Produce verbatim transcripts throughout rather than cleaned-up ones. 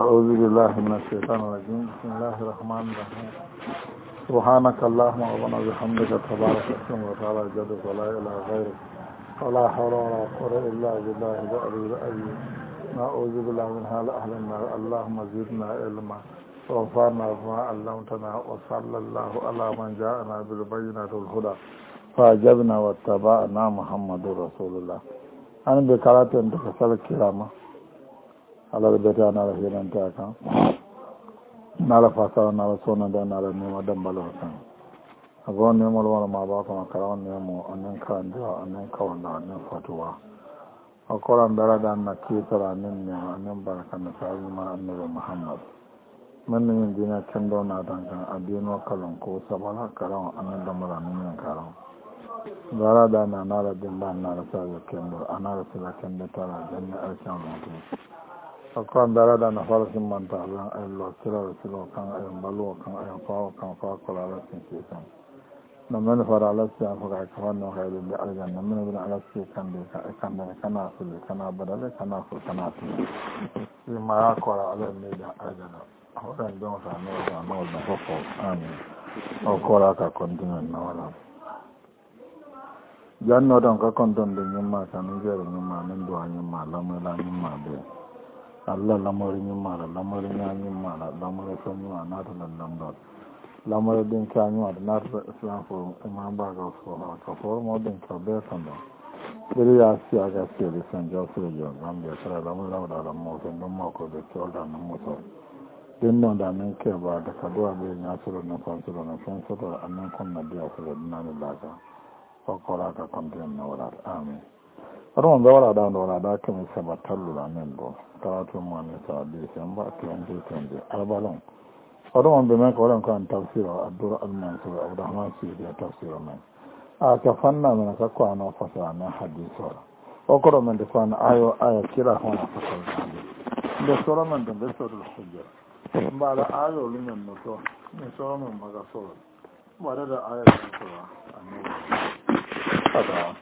أعوذ بالله من الشيطان الرجيم بسم الله الرحمن الرحيم سبحانك اللهم ربنا وبحمدك تبارك اسمك وتعالى جدك ولا إله غيرك ولا حول ولا قوة إلا بالله العلي العظيم نعوذ بالله من حال أهل النار اللهم زدنا علما ووفقنا بما علمتنا وصلى الله على من جاءنا بالبينات والهدى فأجبنا واتبعنا محمد رسول الله أنا بكرات أنت كسل الكرامة على البيت أنا رهينا أنت أكان نالا فاسا نالا سونا دا نالا نيما دمبالو كان أقول نيما لوانا ما باكم أكرام نيمو أنين كان جوا أنين كوانا أنين فتوى أقول أن دارا دا نكيتر أنين نيما أنين بركة نسائي ما أنين محمد من نين دينا كندو نادان كان أدينو كلون كو سبالا كرام أنين دمبالا نين كرام دارا دا نالا دمبال نالا سايا كندو أنالا سلا كندو تارا جنة أرشان موتو akan dara da na fara sin manta Allah ay lo sira sira kan ay balu kan ay fa kan fa ko la sin sin na men fara Allah sai fa ka ka wannan hayro da aljanna men bin Allah sai kan da ka kan da kana su kana badale kana su kana su ni ma ko la Allah ne da aljanna horan don sa no da no da ko ko amin o ko la ka continue na wala janno don ka konton da nyimma kan ni jere nyimma nan do nyimma lamala nyimma be Allah lamarin yin mara lamarin yayin mara lamarin sanyi wa na da lambar lamarin din kyanyi wa da na da islam forum imam ba ga su ha ka forum wadin ka bai kan da biri ya si a gaske da san jau su da yau zan bai tsara lamarin lauda da motsin don mako da kyau da nan mutu din nan da nan ke ba da kaduwa bai ya tsoro na fansuro na fansuro a nan kun na biya su da dinanin laka kwakwara ka kwantiyan na wadar amin aron da wala da wala da kan sabatar lula nan do karatu mu ne sa bi san ba twenty twenty albalon aron da mai koran kan tafsira abdur al-mansur abdurrahman sidi tafsira man a ka fanna mana ka ko ana fasara na hadisi o ko men da fan ayo aya kira hon fasara da sura man da da sura hujja ba da ayo lumen no to ne sura man maga sura ba da aya sura annabi fata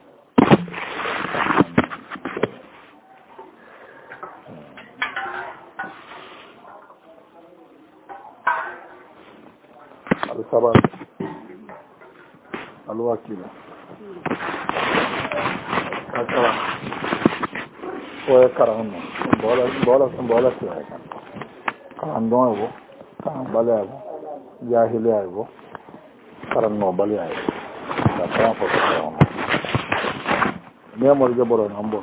al-sabar al-wakila akara ko karam bola bola bola sai kan don abu kan bala abu jahili abu karam no bala abu da kan ko ko ne mo je boro nambo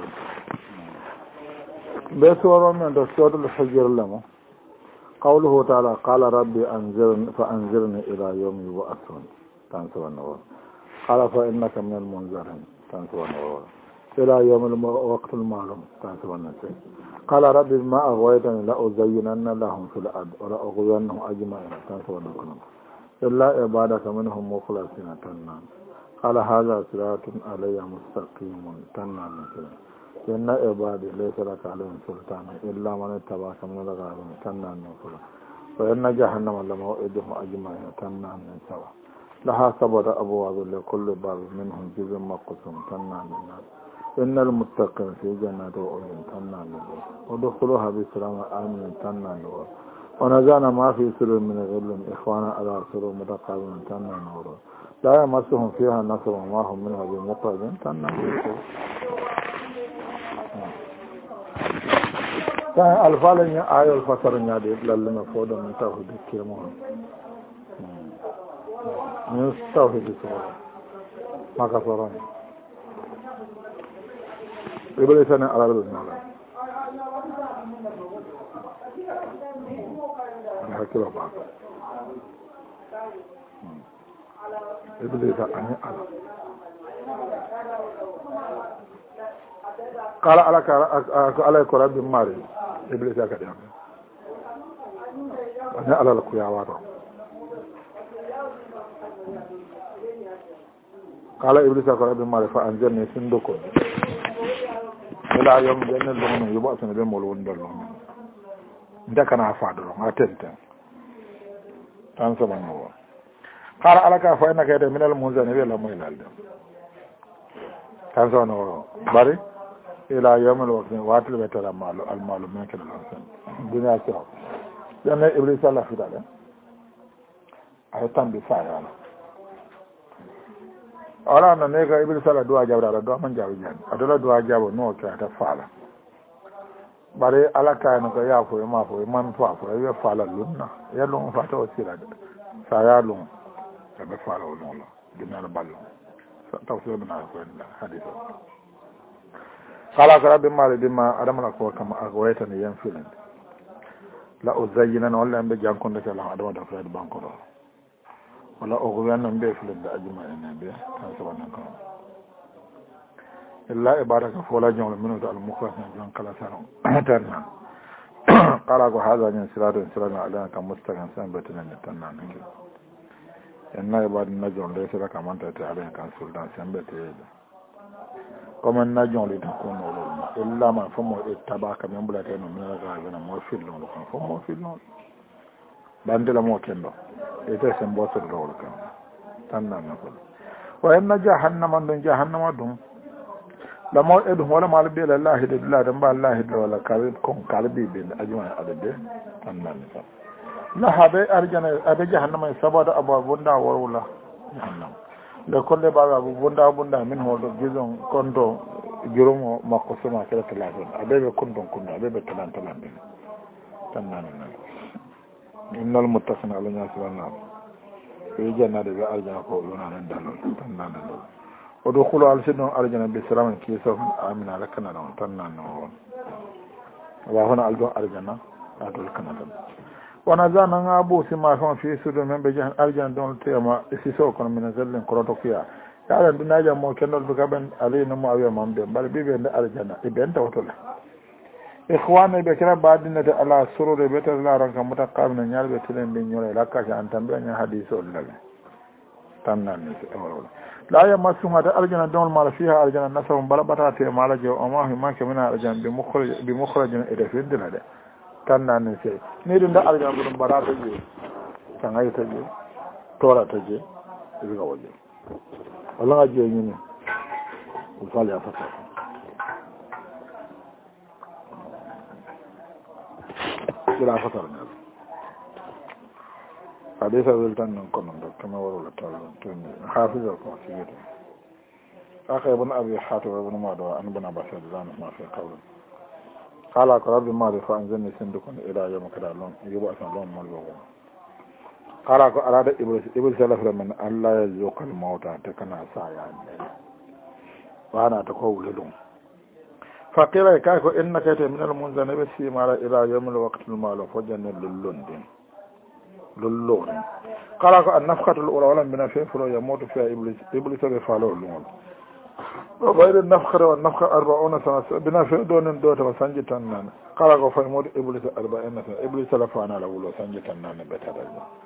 be soro men do sodul hujjar lamo قوله تعالى قال ربي أنزرني فأنزرني إلى يوم يبعثون تنسوا النور قال فإنك من المنذرين تنسوا النور إلى يوم الوقت المعلوم تنسوا النسي قال ربي ما أغويتني لأزينن لهم في الأرض ولأغوينهم أجمعين تنسوا النور إلا عبادك منهم مخلصين تنان قال هذا صراط علي مستقيم تنان نسي إن عبادي ليس لك عليهم سلطان إلا من اتبعك من الغاوين تنان نفلا وإن جهنم لموعدهم أجمعين تنان من سوا لها سبع أبواب لكل باب منهم جزء مقسوم تنان الناس إن المتقين في جنات وعيون تنان الناس ودخلوها بسلام آمين تنان نور ونزعنا ما في سر من غل إخوانا على سر متقابلين تنان نور لا يمسهم فيها نصر وما هم منها بمقربين تنان نور kan alfalin ya ayar fasarin ya da ya lalle na foda mun tauhidi ke mu ne tauhidi so maka faran iblis ne alalu na da hakira ba iblis ne ala kala ala ka ala ko rabbi mari iblis ya kada ne ala ku ya wato kala iblis ya ko rabbi mari fa anjani sun doko ila yom jannal lumun yuba sun be mol won dalo ndaka na faado ma tenta tan so bango kala ala ka fa inaka da minal munzani be la moy lalde tan so no bari ila yawmil waqti watil betara malu al malu men ke lan sen dunya ko dan iblis Allah fi dale ay tambi faara ala na ne ga iblis Allah du'a jabra do man jabu jan adola du'a jabo no ka ta faala bare ala ka no ga ya fo ma fo man fo fo ya faala lunna ya lon fa ta wasira sa ya lon ka be faala lon la dunya la ballo tawfiq bin hadith kala kara bin mali dimma adama ko kama agwayta ne yan filin la uzayyina wala ambe jankonde kala adama da fayda banko do wala o go yan ambe filin da ajuma ne be tan sabana ko illa ibadaka fola jonglo minuto al mukhrasin jon kala saron tan kala ko hada nyen sirado sirana ala kam mustagan san betana tan nan ngi enna ibadin najon de sira kamanta ta ala kan sultan san betede comme na jonli tan ko no lo illa ma famo e tabaka men bulata no mi raga gana mo fillo lo kan famo fillo bande la mo kendo e te sem bo to lo kan tan na na ko wa inna jahannama don jahannama dum la mo edu wala mal bi la allah de billah dan ba allah de wala kalib kon kalbi be ajuma adade tan na na la habe arjana abe jahannama sabada ababunda warula jahannama le kolle baba bu bunda bunda min hodo gizon kondo jurumo makko suma kala talafon abebe kondon kondo abebe talan talan be tan nan nan innal muttaqina ala nasrana fi jannati bi arjana ko yona nan dalol tan nan nan o do khulu al sidon arjana bi salaman kiso amina lakana non tan nan non wa hona aldo arjana adol kanata wana zana nga bu sima fon fi sudu men be jahan arjan don tema isiso kono min zallen koroto fiya ya ran dunaja mo kendol du gaben ali no mo awe mambe bal bibe nda arjana e ben tawtola ikhwana be kira badina de ala surure be ta la ran kam mutaqabna nyaal be tilen be nyore la ka an tambe nya hadiso lalle tannan ni awro la ya masuma da arjana don mal fiha arjana nasabun bal batata mala je o ma hi manke mina arjan bi mukhraj bi mukhrajin ida fi dilade tan nan se ni dum da alga gudum barata je tan ay taje tora taje iga waje wala je ni ne ko fali afata ila afata ne hadisa zultan nan kono do kama wala tawlo tan hafiza ko sigete akhay ibn abi hatim ibn mado an ibn abbas radhiyallahu anhu fi qawli kala ko rabbi ma fa anzalni sindukun ila yawm kadalon yuba san lon mo logo kala ko arada iblis iblis sallallahu alaihi wasallam allah ya yokal mauta ta kana saya ne wana ta ko wuludun fa qila ka ko innaka ta min al munzanabi si mara ila yawm al waqt al mal fa janna lullun din lullun kala ko an nafqatul ula wala min fi furo ya mutu fi iblis iblis be falo lon وغير النفخر والنفخ أربعون سنة بنا في دون دوت وسنجي تنان قال غفر مود إبليس أربعين سنة إبليس لفانا لولو سنجي تنان بترى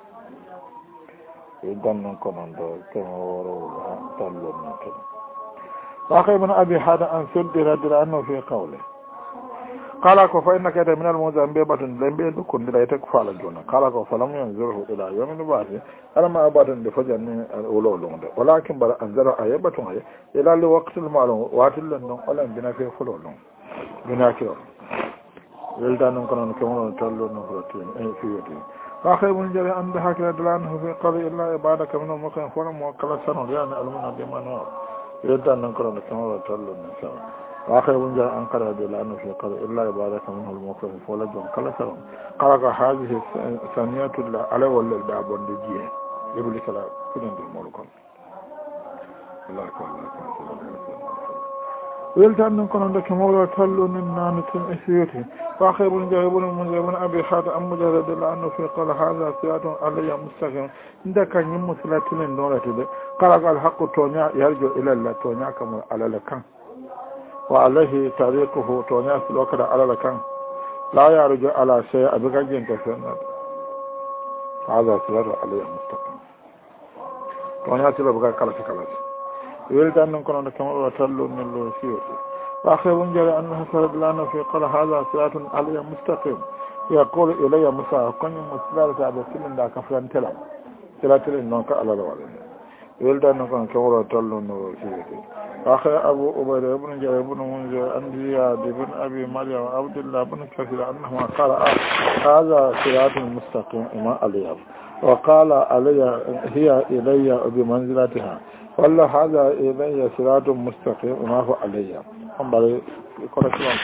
يدن كنون دو كما ورولو تلو نكن وأخي من أبي حدا أن سد رد عنه في قوله قال فإنك من المزنبيبة لنبي دكون لا يتكفى على الجنة قال فلم ينزله إلى يوم البعث ألما أبدا لفجر أولو لون ولكن بل أنزل أيبة إلى لوقت المعلوم واتل لهم ولم بنا في فلو لهم بنا كيو يلدان كنون كمون تلو نفرتين أي في يدين وأخي من جري أن دهك لدلانه في قضي إلا عبادك من المكان فلم وكلا سنة يعني ألمنا بما نور يلدان كنون كمون تلو نفرتين وآخر من جاء أنكر هذه لأنه في قضاء إلا عبادك منه الموقف فولد وانقل سلام قرق هذه ثانية الله على ولا الباب والدجيه يقول لك لا كنين دي المولوك الله أكبر الله أكبر ويلتان نكون عندك مولى تلو ننان تنسيوتي وآخر من جاء يقول من جاء من أبي حاتم أم مجرد لأنه في قال هذا سيات علي مستقيم عندك يم سلاتين دولة قرق الحق تونيا يرجو إلى الله تونيا كما على لكان وعليه طريقه تونياس الوكرة على لكان لا يرجع على شيء أبقى جنك سنة هذا سيار عليه مستقيم تونياس الوكرة كلاس كلاس يريد أن نكون كما وتلو من اللوسيوس وأخير جل أنه سرد لنا في قال هذا سيار عليه مستقيم يقول إلي مساء كن مسلالة أبو سلم لا كفران تلام سلاتل إنك على الوالد ولدان كان كورا تلو نور سيدي أخي أبو أبي بن جابر بن منذر عن زياد بن أبي مريم وعبد الله بن كثير أنه قال هذا صراط مستقيم ما علي وقال علي هي إلي بمنزلتها والله هذا إلي صراط مستقيم ما هو علي أمبالي كورا كلام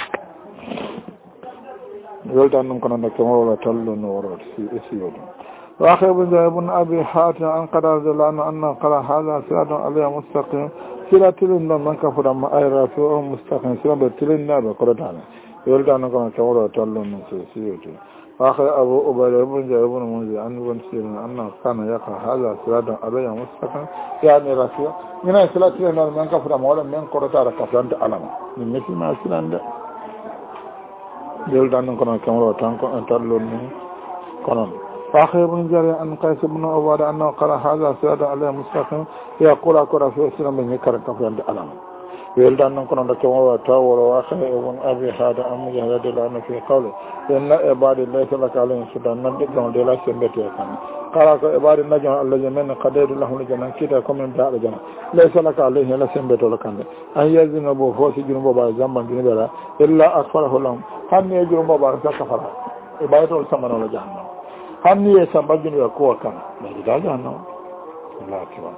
ولدان كان كورا تلو نور سيدي وأخي بن جابر بن أبي حاتم عن قدر زلان أن قال هذا صراط عليه مستقيم سلا تلين من كفر ما أيرا فيه مستقيم سلا بتلين نابه قردان يولد أن كان كورا تلون من سيسيوتي وأخي أبو أبي بن جابر بن منذر عن بن سيرين أنه كان يقع هذا صراط عليه مستقيم يعني رسول من سلا تلين من كفر ما ولا من قردان كفران تعلم من مثل ما سلان يولد أن كان كورا تلون من كنون فأخي بن جرير أن قيس بن عبادة أنه قال هذا صراط عليه مستقيم يقول أقول في السلام من يكرر كفران ألم يلد أن نكون عندك وتاول وأخي بن أبي هذا أم جهاد لأنه في قوله إن عباد ليس لك عليهم سلطان ندقهم دلا سمبتي كان قال عباد النجم الذي من قدر لهم الجنة كده كم من بعد الجنة ليس لك عليه لا سمبتي لكان أن يزنبوا فوس جنوب بعض زمان جنوب إلا أكفره لهم هم يجنوب بعض كفر عبادة السمن ولا جهنم hanni ye sambajin ya ko kan da daga nan Allah kiwa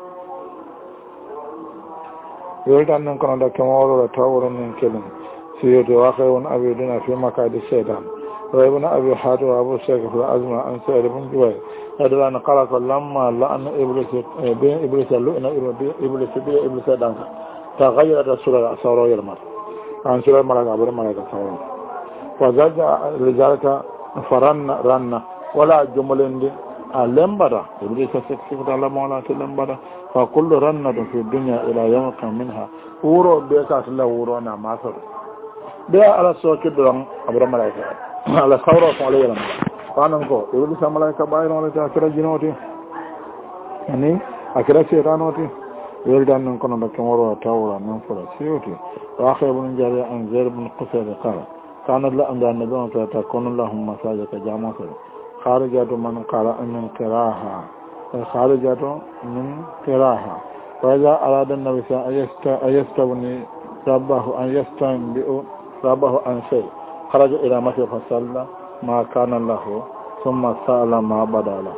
yoldan nan kana da kamaro da tawurin nan kelin sai da wakai wani abu dina fi maka da shaytan wa ibn abi hadu abu shaykh fil azma an sa'id ibn juway hadala na qala lamma la'an iblis bin iblis lu'na iblis bi iblis dan ta ghayyara rasulullah sallallahu alaihi wasallam an sura malaka abu malaka sallallahu wa zaja rijalata faranna ranna wala jumlende a lembata iblis sakifta la mawla to lembata fa kullu rannatu fi dunya ila yawmin minha wuro be ka la wuro na masar be ala so kidran abra malaika ala sawro ko le yalam fanan ko iblis malaika bayro la ta kira jinoti ani akira seranoti weldan non kono do kemoro tawra non fura sioti wa khaybun jari an zair bin qusayr qala kana la anda nabi ta takunu lahum masajaka jama'atu خارجات من قال من قراها خارجات من قراها فإذا أراد النبي صلى الله عليه وسلم أن يستبني ربه أن يستنبئ ربه عن شيء خرج إلى مسجد فصلى ما كان له ثم سأل ما بدا له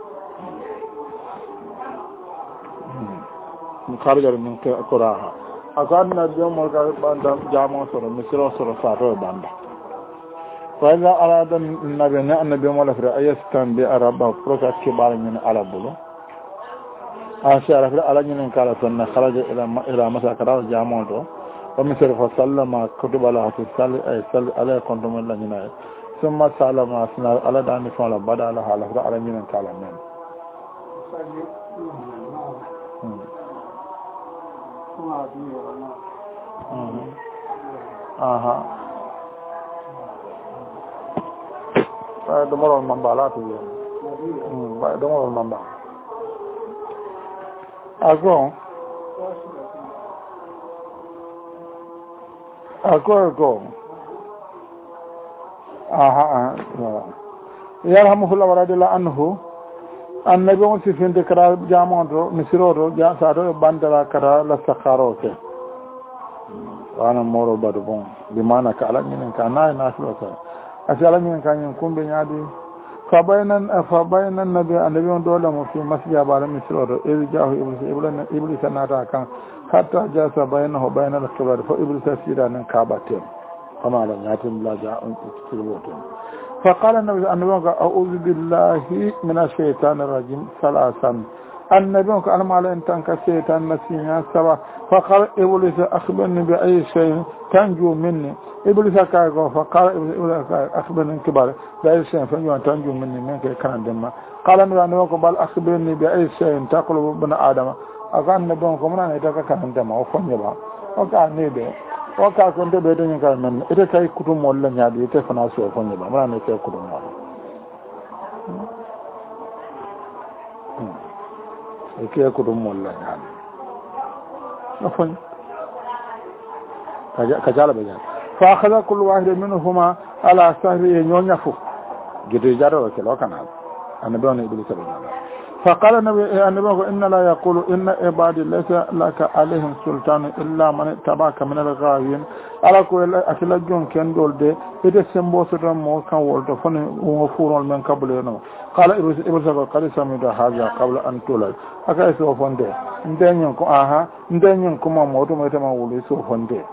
خارج من قراها أكاد نجم مركز باندا جامع سورة مصر سورة فاتو باندا فإذا أراد النبي النبي مولفر أيستن بأربع فروكات كبار من عربه أشار في الألجن قال سنة خرج إلى إلى مساكرة جامعته ومثل فسلم كتب الله في السل أي سل عليه كنتم الله جناي ثم سلم أسنا على داني فعل بدأ الله على في الألجن قال من آها Ba domoro mamba la tu yo. Mm, ba domoro mamba. Ago. Ago ago. Aha. Yarhamuhullah wa radiyallahu anhu. Annabi on si finde kara jamonto misiro ja sa do bandara kara la sakharo ke. Wana moro badu bon. Bi mana ka ala min ka na na so ka. asala min kanyin kumbe nyadi fa baynan fa baynan nabi annabi on dole mo fi masjid bala misro do irjahu iblis iblis iblis nata kan hatta jasa baynahu bayna al-qibla fa iblis sira nan kabate kama la yatim la ja on tilwoto fa qala annabi annabi a'udhu billahi minash shaitanir rajim salasan annabi ko almala en tanka shaitan nasinya saba fa qala iblis akhbirni bi ay shay tanju minni iblis ka go fa qala iblis akhbirni kibar bi ay shay fa yuan tanju minni men ke kan demma qala annabi ko bal akhbirni bi ay shay taqulu ibn adama akan nabi ko mun ne ta kan demma o fonye ba o ka ne de o ka ko de be den ka men ite kay kutum molla nyaadi ite fana so fonye ba mun ne kay kutum molla ike kutum molla nyaadi o fonye kajala be fa akhadha kullu wahid minhuma ala sahri nyonya fu gidi jaro ke lokana annabi on iblis be فقال النبي النبي إن لا يقول إن عبادي ليس لك عليهم سلطان إلا من تبعك من الغاوين على كل أكل جون كان دول ده إذا سمبوس رمو كان ولد فن وفورون من قبلنا قال إبس إبس قال سميد هذا قبل أن تولد أكاي سوفن ده ندين ينكم آها ندين ينكم ما موتوا ما يتما ولي سوفن ده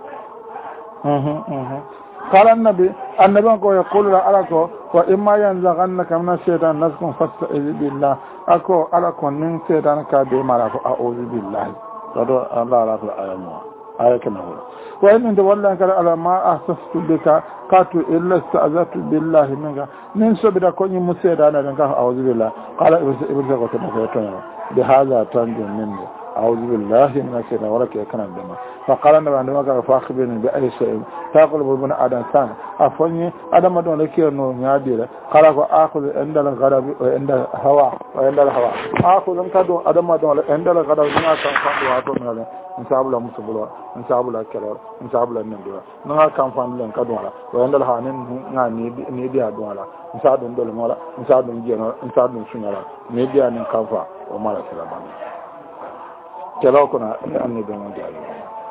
قال النبي النبي يقول لك وإما ينزغنك من الشيطان نزغ فاستعذ بالله أكو على كونين سيدان كابي مالك أعوذ بالله قالوا الله رب العالمين آية كما هو وإن أنت والله قال على ما أحسست بك كاتو إلا استعذت بالله منك من سبدا كوني مسيدان لك أعوذ بالله قال إبسا قلت نفسه بهذا تنجو مني أعوذ بالله من الشيطان ولك يكنا الدماء فقال النبي عندما قال فأخبرني بأي شيء تقول ابن آدم ثاني أفني آدم دون لك أنه يعدل قال فأخذ عند الغرب وعند الهواء وعند الهواء أخذ أنت آدم دون عند الغرب ما كان فاضي واتو من هذا إن شاء الله مسبولا إن شاء الله كلام إن شاء الله نندوا نها كان فاضي لين كدوالا وعند الهواء نها نيدي نيدي أدوالا إن شاء الله دول مالا إن شاء الله نجينا إن شاء الله نسنيلا نيدي أن كافا ومالا سلام كلاو كنا أني بين جالي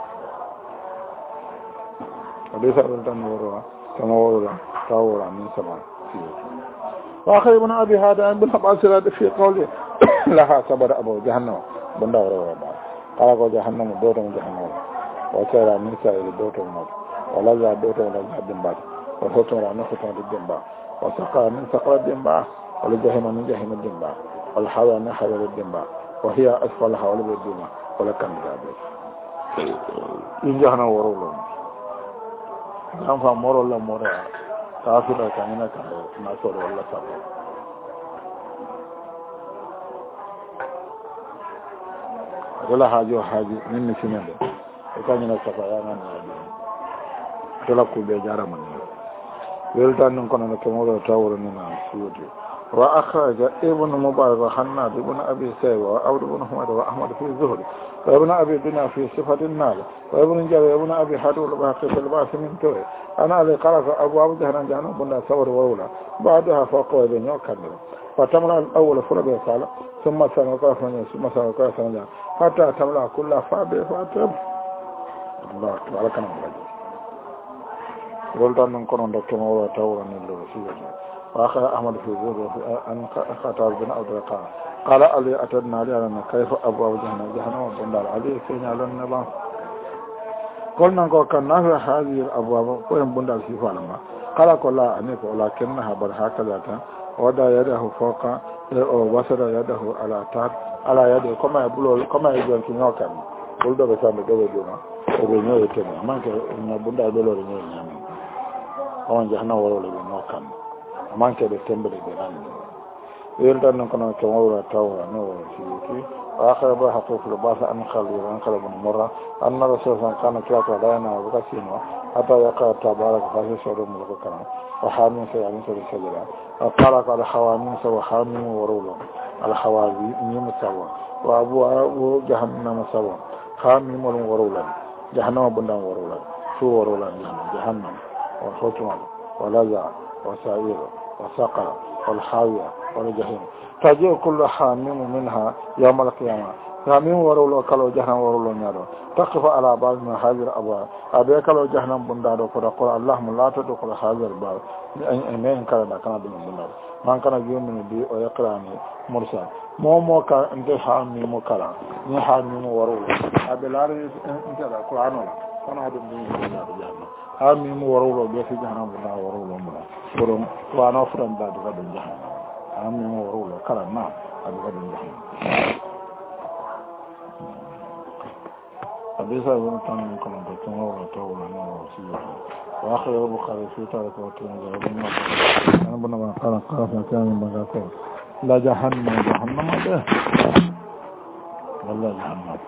وليس أبدا وروا كما وروا تاورا من سبع وآخر ابن أبي هذا ابن عباس في قوله لها صبر أبو جهنم بندا وروا قال قال جهنم دوت من جهنم وكذا من سائر دوت من ولا ذا دوت من الدنبا وفتور عن فتور الدنبا وسقى من سقى الدنبا ولجهنم من جهنم الدنبا والحوى من حوى الدنبا وهي أسفلها ولا بدوما ولا كان ذلك إن جهنا ورولهم نعم فمر الله مر كافر كأننا كان ناصر الله سبحانه ولا حاجة حاجة من نسينا وكان ينسفا يا من ولا كل بيجارة من ويلتان نكون نكمل تاور من سيوتي وأخرج ابن مبارك حناد ابن أبي سيوة وعبد بن حمد وأحمد في الزهر وابن أبي بنا في صفة النار وابن جري وابن أبي حدول باقي في الباس من توي أنا علي قرأت أبو عبد جهنم جهنم بنا ثور ورولا بعدها فوق وابن يوكمل فتملا الأول فرق يسال ثم سنة وقرأ ثم سنة وقرأ سنة حتى تملا كل فابي فاتب الله أكبر كنا مراجع ولدان نكون نكمل وتاور من الوسيلة وآخر أحمد في زور أن خطاب بن عبد القادر قال علي أتدنا علي أن كيف أبواب جهنم جهنم بندار علي فين على النبا قلنا كنا في هذه الأبواب وين بندار في فلما قال كلا أنيك ولكنها بل هكذا وضع يده فوق وبصر يده على تحت على يده كما يقول كما يقول كنيا كان قل ده بس أنا ده بجونا وبينه يتم ما كان بندار بلور نيجي أون جهنم ورول بينه كان manke de tembele de nan yelta non kono to wawra tawra no siyuti wa akhara ba haqul basa an khalu an khalu bin murra anna rasulullah kana kiyata dana wa kasino hatta yaqa tabarak fa shuru mulku kana wa hamin sa yani sa sajada wa qala qala hawamin sa wa hamin wa rawla al hawazi ni musawa wa abu abu jahannam sawa hamin wa rawla jahannam bundan wa rawla su wa rawla jahannam wa khutwa wa laza وسائر وسقر والحاوية والجحيم تجيء كل حامم منها يوم القيامة حامم ورولو كالو جهنم ورولو نيارو تقف على بعض من هذه الأبواب أبي كالو جهنم بندارو فقال اللهم لا تدخل هذا الباب أمين كان كان بن بندارو من كان يؤمن بي ويقرأني مرسل مو مو كان انت حامم كلا ني حامم ورولو أبي لاري انت القرآن كان هذا من بندارو جهنم ami mu warolo be fi jahannam na warolo mu borom wa na furan da daga don jahannam ami mu warolo kala na daga don jahannam abisa won tan ko no to no to wala no si yo wa akhir al-bukhari fi tarikh wa tunza ibn ana bana ma qala qala kan baga ko la jahannam jahannam de wallahi jahannam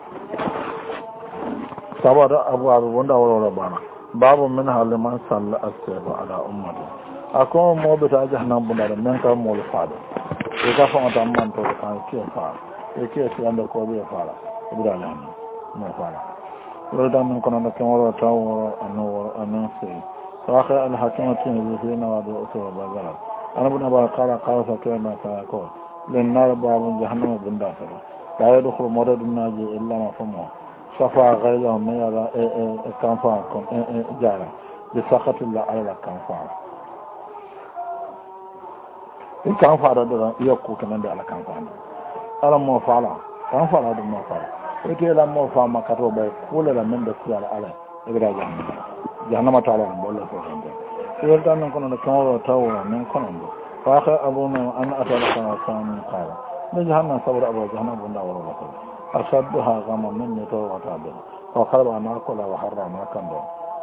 sabada abu abu wanda warolo bana babu min haliman salla as-sayba ala ummati akon mo be ta jahannam bundare men ka mo le faade e ka fon ta man to kan ke fa e ke ti ande ko be faala ibra lan mo faala lo da men kono na kemo ta woro anno anno se saxa al hakimatu fi nawadu usul bazara ana buna ba qala qala fa kana ta ko للنار باب جهنم بندافر لا يدخل مرد الناجي إلا ما فمه صفا غيره من يرى كنفاكم جارة بسخط الله على كنفاك إن كنفاك رضا يقو كمان على كنفاك على موفعلا كنفاك رضا موفعلا إتي إلا موفع ما كتوبة كل من دكتور على إبرا جهنم جهنم تعالى بولا فوقهم يلتا نكون نكون تاورا من كنون فآخر أبونا أن أتلقى كان قال لجهنم صبر أبو جهنم بندا ورغة أشدها غما من نتوى وتابع وقال أنا أقول وحرم كندو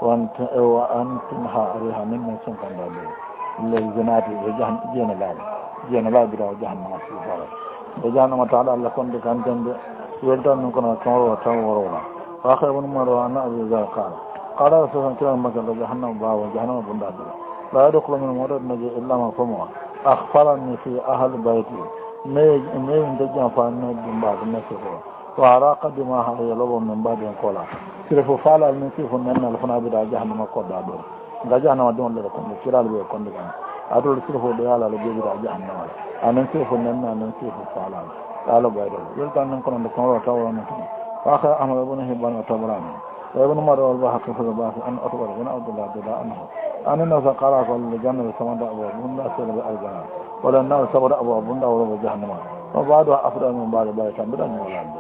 وأن تنهى عليها من من سن كندو للجنات جهنم جين الله جين الله برا جهنم سيفارا جهنم تعالى الله كنت كان جنب يلتا نكون نكون تاورا فآخر أبونا مرة أن أبو جهنم قال قال رسول الله صلى الله عليه وسلم جهنم باب جهنم بندا لا يدخل من مرد نجي إلا ما فموا أخفرني في أهل بيتي مي مي دجا فانا دم بعد نسفه وعراق دماء يلو من بعد ينقلا سيرفو فعل من سيف نن الفنا بدا جهنم قدا دو جهنم دون لكم كيرال بي كون دغ ادول سيرفو ديالا لو بدا جهنم ان سيف نن ان سيف فعل قال بايدو يلتان نكون نكون تاو نكون فاخر احمد بن هبان وتبراني وابن عمر والبحق في الباس ان اطول بن عبد الله بن انه أن الناس قال قال الجنة سمد أبو بندا سير بالجنة ولا الناس سبر أبو بندا ولا جهنم وبعدها أفضل من بعد بعد بدأ من الأرض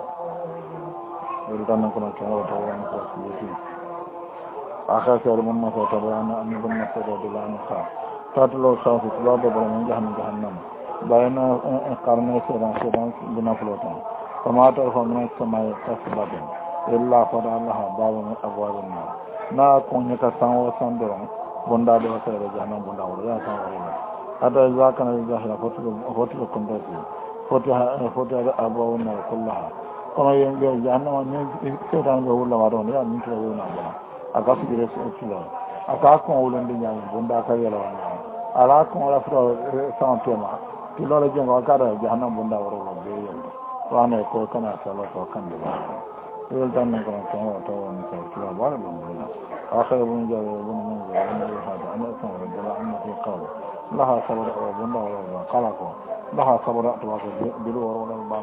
يريدون أن يكون كانوا تورون كاسيتي آخر سير من ما تبرأنا أن يكون مسير دلان خا تطلع صوت طلاب بلمن جهنم جهنم بين قرن سيران سيران بنا فلوتان فما تعرف من السماء كسباب إلا فضل الله باب من أبواب النار نا كون يكسان وسندرون bunda do sere jahannam bunda wala ya san wala ada zakana jahila fotu fotu kondasi fotu fotu abo na kullaha kono yenge jahannam ne setan go wala wado ne an to wona bana aga su dire su tilo aga ko wala ndi nyam bunda ka yela wana ala ko wala fro san tema tilo le jengo aga da jahannam bunda wala be yende wana ko kana sala ko kan de يلتان نكون كما تقول نسأل كلا بار بمبلا آخر بن جابر بن منذر بن أبي هذا أن أسمع رجل أنه قال لها صبر أو بن ولا قلقوا لها صبر أتواك بلو ولا البار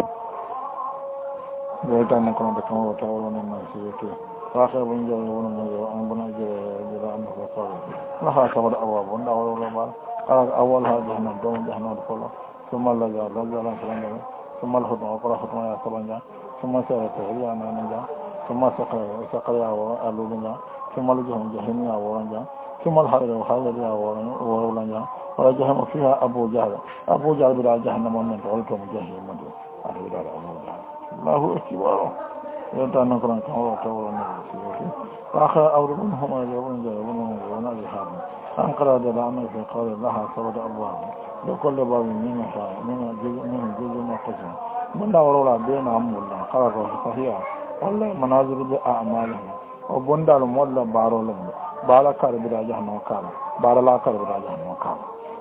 يلتان نكون كما تقول نسأل آخر بن جابر بن منذر أن بن جابر أنه قال لها صبر أو بن ولا البار قال أولها جهنم دون جهنم فلا ثم لجا لجا لجا ثم الخطوة وقرأ خطوة يا سبحانه ثم سيرت هي أنا نجا ثم سقى سقى يا ألولنا ثم الجهنم جهنم يا ورنجا ثم الحرب وحرب يا ورنجا ورجهم فيها أبو جهل أبو جهل بلا جهنم من قلتم جهنم من أبو جهل أبو جهل الله أكبر ينتهي نقرأ كما تقول النبي فآخر أوربهم يجبون جهنم ونبي حرب أنقرأ دلعنا في قول لها صوت أبواب لكل باب منها من جزء من جزء ما قسم من دوروا بين أمورنا قرأوا صحيح والله مناظر بأعمالهم وبندال مولا بارو لهم بالا كار بدا جهنم كار بالا لا كار بدا جهنم كار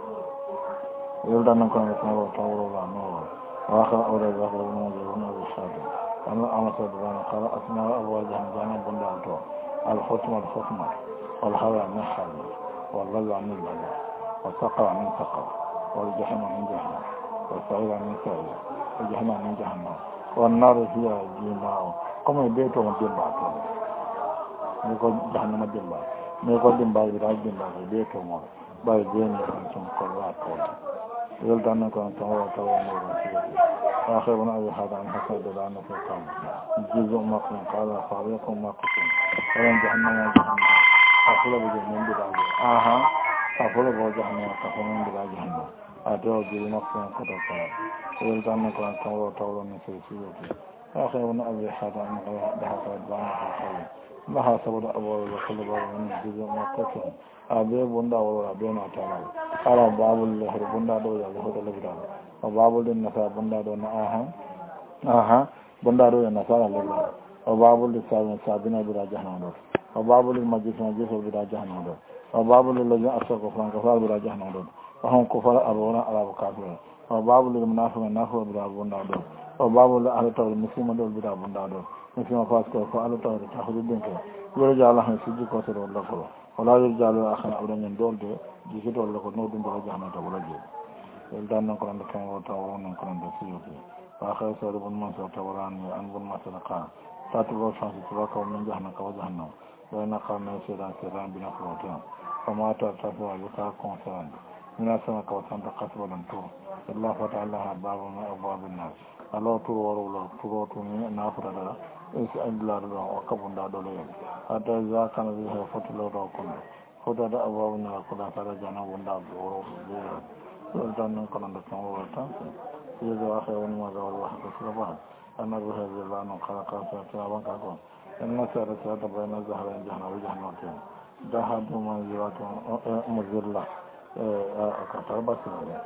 يلدان نكون نكون توروا لا نور وآخر أولى ذكر الموجود هنا بالشهادة أنا أمس دبان قال أسماء أبواب جهنم جهنم بندال تو الحكمة الحكمة والهوى من حال والله عن الله والسقر من سقر والجحيم من جهنم والسعير من سعير والجهنم من جهنم والنار هي جماع كما بيتهم جماع نقول جهنم جماع نقول جماع براج جماع بيتهم باي جيني أنتم قرات قولا يلدان نكون تهوى تهوى نور آخر بن أبي هذا عن حسن دلانه في القوم جزء مقرن قال صاريكم ما قسم ولن جهنم يا جهنم أقول بجهنم براج آها أقول بجهنم كفرين براج جهنم أدعو جل مقرن قدر قرار يلدان نكون تهوى تهوى نسي سيوتي آخر بن أبي هذا عن حسن دلانه في القوم لها سبب أبواب وكل باب من جزء ما قسم أبي بندا ولا بين أتانا على باب الله بندا دو يا الله دو لبرا وباب النساء بندا دو نآها آها بندا دو النساء لبرا وباب السابين سابين برا جهنم دو وباب المجلس مجلس برا جهنم دو وباب الذين أشركوا فران كفار برا جهنم دو وهم كفار أبونا على كافر وباب المنافق منافق برا بندا دو وباب الأهل تور المسلم دو برا بندا دو مسلم فاسق فأهل تور تأخذ الدين ورجع الله سجى كسر الله كله ولا يرجع له آخر أولا من دول ده جيكت ولا كنود دول جهنم ولا جيل dan non ko ndo kan wata wonon ko ndo siyuti fa khay sawde bon man so tawarani an bon masala ka tatu ro fansi to ka min jahna ka wajhanna wa na ka na sira sira bina fota fama ta ta wa ka konsan mina sama ka wata kasba dan to Allah ta'ala babu ma abwabun nas alo to woro lo to to ni na fota da is andla do o kabunda do le ata za kana bi ha foto lo do ko foto da abwabun na ko da fara jana wonda do woro do dan non ko ndo kan wata يجب أخي ونماذا والله بسربان أنا بهذه اللعنة خلقا سيتابا كاكون النسارة سيادة بين الزهرين جهنا وجهنا وكين جهد منزلات مزلة كتربة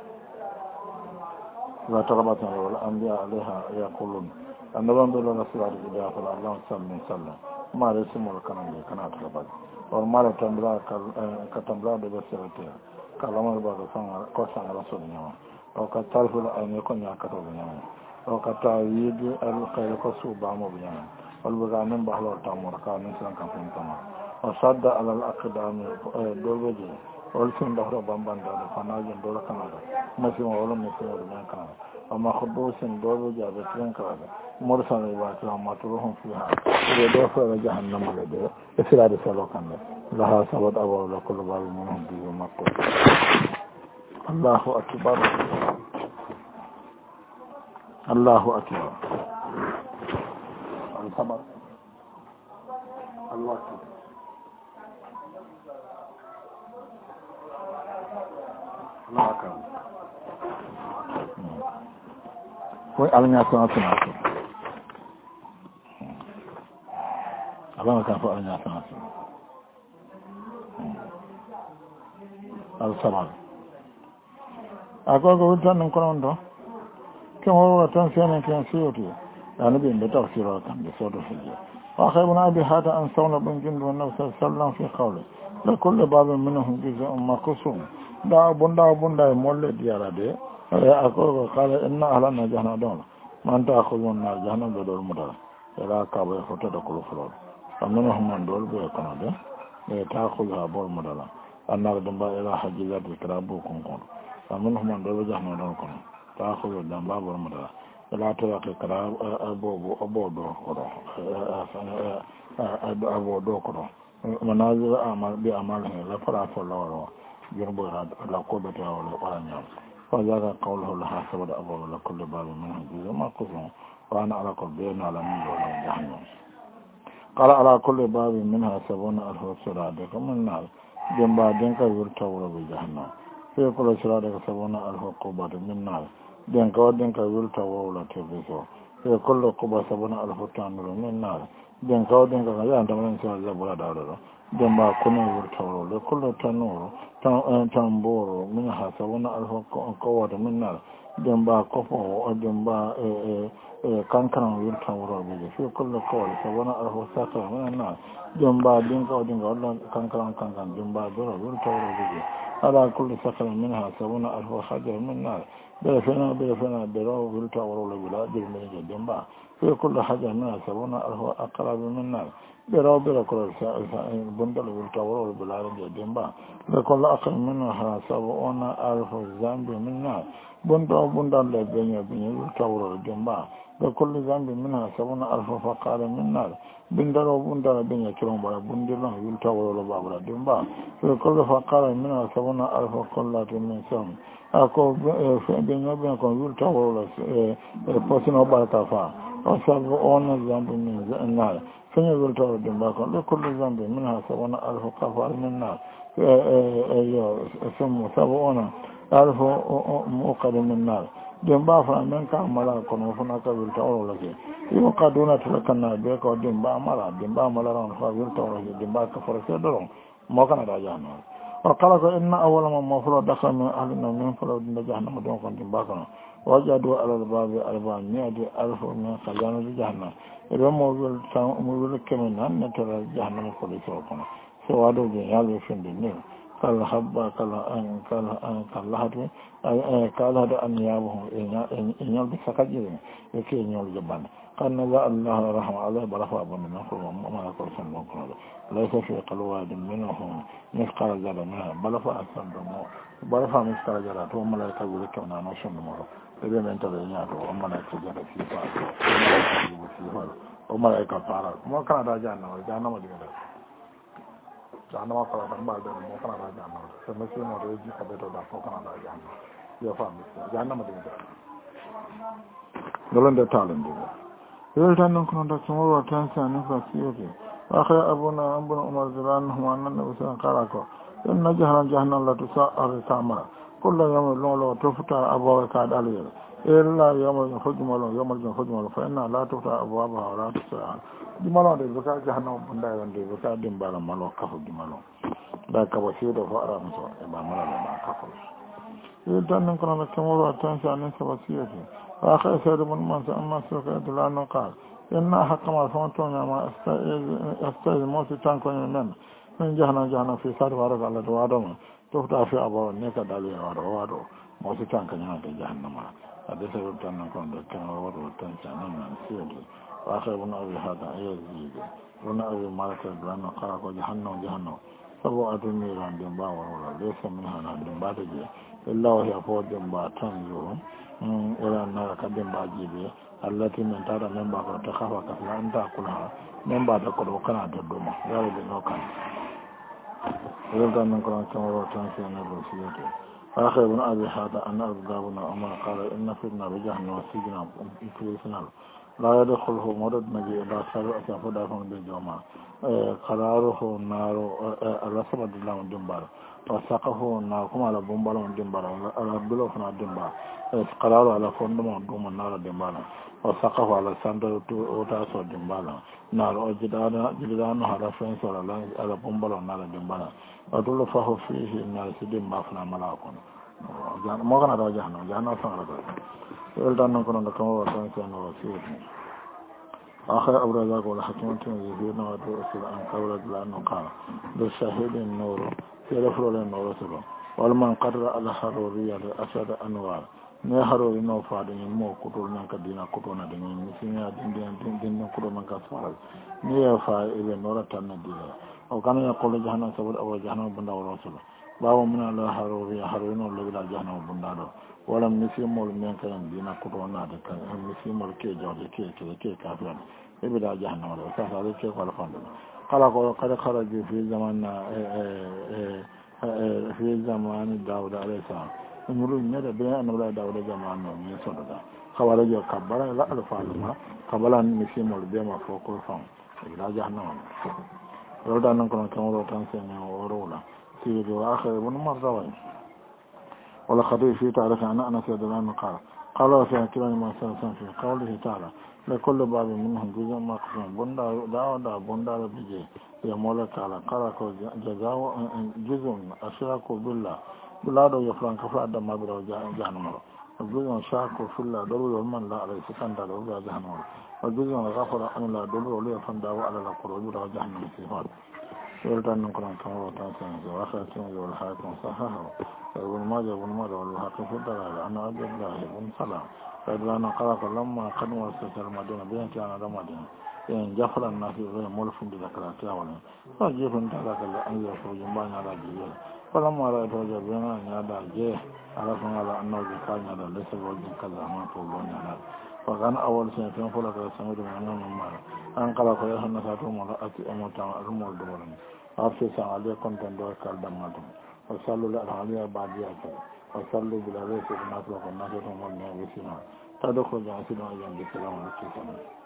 لا تربة والأنبياء عليها يقولون النبان دولة رسول الله إليه فلا الله سلم سلم ما رسم الكلام لي كنا تربة والمال تنبلا كتنبلا بسرتها كلام البعض قصة رسول الله o ka tarfula ay ko nyaka to nyama o ka ta yidi al khayr ko suba mo nyama wal buga men bahlo tamur ka men san kan fon tama o sadda ala al aqdam do beje wal sin da ro bamban da fana je do la kana masi mo wala masi mo na kana o ma khudu sin do beje be tren ka mursal wa ta ma to hon fiha de do fa jahannam le de isra de salo kan la ha sabat abu la kullu bab min bi makko الله أكبر الله أكبر الخبر الوقت الله أكبر وألنا سنة الله أكبر ألنا سنة الصبر agogo tan ko non do ke mo tan sene ke siyoti ana bi mbeta siro tan de sodo fiye wa khaybuna bi hada an sawna bin jindu wa nafsa sallam fi qawli la kullu babin minhum juz'un maqsum da bunda bunda molle diara de agogo kala inna ahlana jahannam don man ta khulun na jahannam do dol mudara ila ka ba foto do ko folo amna man dol be kono de e ta khulha bol mudara annar dum ba ila hajjat trabu kon kon فمنهم من دول جهنم دونكم تأخذ الدنباب والمدرة لا تلاقي كرا أبو أبو دو كرو أبو دو كرو منازل أعمال بأعماله لا فرع فلورو جنبه لا قوة ولا نعم فذاك قوله لها سبب أبو لكل باب منهم جزء ما قسم وأنا على كل بين على من دول جهنم قال على كل باب منها سبعون ألف سرادة من النار جنبه دينك يرتور بجهنم في كل شرادة سبعون ألف قبة من نار دينك ودينك يلتا وولا تبسو في كل قبة سبعون ألف تانر من نار دينك ودينك غيان تمرين سوى زبرا دارو دينبا كنو يلتا وولا لكل تنور تنبور منها سبعون ألف قوة من نار دينبا كفو دينبا كانكرا يلتا وولا في كل قوة سبعون ألف ساكرا من النار دينبا دينك ودينك ولا كانكرا كانكرا دينبا دورا يلتا وولا على كل سكر منها سبعون ألف حجر من نار بلفنا بلفنا براو بلتا ورول بلاد المنجة دنبا في كل حجر منها سبعون ألف أقرب من نار براو بلا كل بندل بلتا ورول بلاد دنبا لكل أقل منها سبعون ألف زنب من نار بندل بندل بنيا بنيا بلتا ورول دنبا لكل زنب منها سبعون ألف فقار من نار bindaro bundara benya kiron bara bundira yulta wala babura dimba so kullu faqara min sabuna alfa kullati min sam ako benya benya ko yulta wala posino barata fa asabu ona zambu min na fanya yulta dimba ko kullu zambu min sabuna alfa kafar min na yo samu sabuna alfa muqaddam min nar dimba fa men ka mala ko no fana ka yulta wala ke yo ka dona tulakana be ko dimba mala dimba mala ran fa yulta wala dimba ka forse doron mo kana da jahannam wa qala ko inna awwala ma mafru dakhala min ahlina min fala din jahannam don ko dimba kana wajadu ala al-bab arba'ati alf min khajan jahannam idan mo wil tan mo wil kemen nan na tara jahannam ko do ko so wado je yalo finde ne kala habba kala an kala an kala hatu kala hatu an yabu e nyol bi sakajire e ke nyol jabban kanna la allah rahma allah barafa abun min ko ma ko son mo ko laysa fi qalwad minhum mithqala dharra balafa asan do balafa mithqala dharra to malaika bi ko na no son mo ebe men tale nyaato o malaika jara fi fa o malaika para mo kana da janna o janna mo diga janna ma kala tan balde mo kana da janna so mo ci mo do ji ka beto da ko kana da janna yo fa mi janna mo diga dolonde talende yo tan non kono da mo wa tan sa ne fa siyete akhra abuna abuna umar zilan huma nan nabi sallallahu alaihi wasallam inna jahannam jahannam la tusa'ar kama kullu yawmin lolo tufuta abawa ka dalil illa yawmin hujmal yawmin hujmal fa inna la tufuta abwaaba wa la tusa'ar dimalo de baka jahannam bunda yonde baka dimbala malo ka dimalo da ka ba shi da fara muso e ba mala da ka ko yo tan non kono da kamo tan sa ne sa wasiyati wa akha sayyidu man man sa amma suka da no ka inna hakama fonto nyama astaiz moti tan ko men min jahannam jahannam fi sar wa Allah do wadama tofta fi abo ne ka dali wado wado mo si tan kan yata jahannama ade se tan nan kon do kan wado tan tan nan siyade wa khaybun abi hada yazid wana abi malaka dan qara ko jahannam jahannam sabo aduni ran dem ba wala le se min hana dem ba de illa wa ya fo dem ba tan yo ila na ka dem ba jibe allati min tada men ba ko ta khawa ka la anta kula men ba da ko do kana do do ma ya de no kan ويبدأ من قرآن كما روتان في أن الرسولة آخر ابن أبي حاتم أن أبدابنا أمر قال إن في النار جهنم وسجنا إنكريسنا لا يدخله مرد نبي إلا سابع أتفدافهم بالجوما قراره النار على سبب الله من دنبار وساقه النار كما على بمبار من دنبار على بلوفنا دنبار قراره على فندم دوم النار دنبار وساقه على سندر وتاسو دنبار نار وجدانا جدانا على فنس على بمبار النار دنبار ودل فهو فيه النار سدين بافنا ملاكم ما كان هذا جهنم جهنم سانغرا يلدان نكون كما وتان كان وسيط آخر أبرز ذلك الحكيم تنزيلنا ودرسل أن قولت لأنه قال بالشهيد النور يرفر للنور سبا والمن قدر على حرورية أشد أنوار ne harori no faade ni mo kutol nan ka dina kutona de ni sinya din din din no kudo man ka fara ni ya fa ile nora tan dina o kan ya ko jahannam sabul aw jahannam bunda wa rasul bawo min ala harori harori no le la jahannam bunda do wala mi si mo men kan dina kutona de kan mi si mo ke jode ke ke ke ka fa e be da jahannam do sa sa ke ko la fando kala ko kada kharaji fi zamanna e e fi zaman daud alayhi salam nuru nyada be an wala dawo da jama'an ne so daga kawara jo kabara la alfaluma kabala ni simol be ma foko fam ila jahannam roda nan kono kan ro tan sen o rola ti do akhir ibn marzawa wala khadi fi ta'rif ana ana sayyidana qala qala fi kiran ma sa san fi qawlihi ta'ala la kullu babu minhum juz'un maqsum bunda dawo da bunda da bije ya mola ta'ala qala ko jazaa'u juz'un ashraku billah bulado yo flan ka fa da mabiro jahannam bugon shako fulla do yo man la ala sikanda do ga jahannam o bugon ghafara an la do lo yo fanda wa ala la qurbu da jahannam fi hal so tan ko kan kan wa tan san so akha tan yo al hakim sahaha ibn majah ibn majah wal hakim fi dalal ana abdullah ibn salam fadlana qala lamma qad wasal madina bayan kana da madina en jafara nafi wa mulfun da karata wala fa jefan da kala an yo so jumbanya da jiya fala mara to je bena nya da je ala fun ala annabi kanya da lesa wajin kaza ma to lonya na fa kan awal sai tan fula ka samu da nan mara an kala ko ya hanna sa to mo ati amota armo do wala afse sa ale kon tan do kal da ma to wa sallu ala aliya badiya ta wa sallu bila rasi na to ko na to mo ne wisina ta do ko ja si do yan de salamu alaikum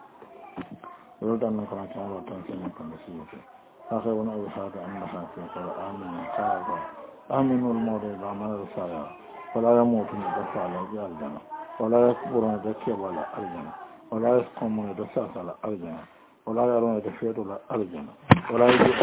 yo dan na kana tan ro tan sen kan da shi آخر ونأوي هذا أنها في القرآن من قال آمن الموت إذا ما رسايا ولا يموت من دفع على الجنة ولا يكبر من دكي ولا الجنة ولا يسقم من دساس على الجنة ولا يرون دفير على الجنة ولا يجب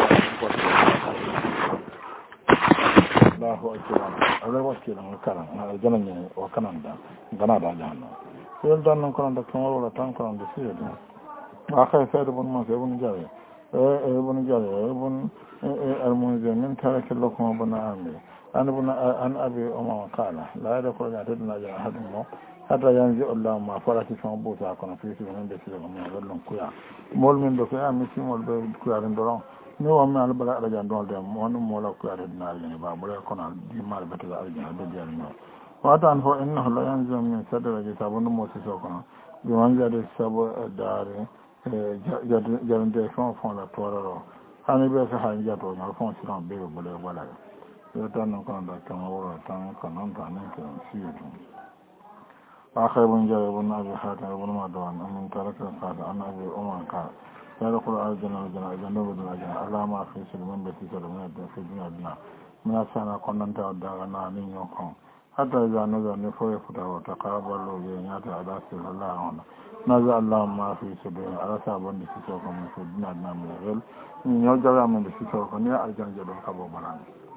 الله أكبر الله أكبر من كلام الجنة وكلام ده جنة جهنم يلدان نكون عندك كمال ولا تنكر عند سيد آخر سيد بن ما سيد بن جاري ابن جرير ابن المنذر من ترك لكم ابن عامر عن ابن عن ابي امام قال لا يدخل يعتدنا على احد منهم حتى ينزع الله ما فرق في بوتا كنا في في من بيت من غلون كويا مول من دو كويا ميسي مول بي كويا دورون ni o mi al bala rajan dol dem won mo la ko yare na ni ba mo ko na di mal bete da arjan be dial no watan fo innahu la yanzu min sadra ji sabun mo si so kono bi wanja de sabo dare jarande fon fon la tororo hani be sa han jato na fon si ron be bo le wala yo tan ko da kan wora tan kan non tan ke si yo آخر بن جابر بن أبي حاتم بن مدوان من ترك القاعدة عن أبي أمر قال يدخل على الجنة الجنة الجنة بدون الجنة على ما في سلمان بيتي سلمان في الدنيا الدنيا من السنة كنا نتعدى نين يوم حتى إذا نزل نفوي فتح وتقابلوا بينات على سر الله هنا نزل الله ما في سبيل على سابن بسيسوكم في الدنيا الدنيا من الغل من يوجد من بسيسوكم يا الجنة جدو كبو بلان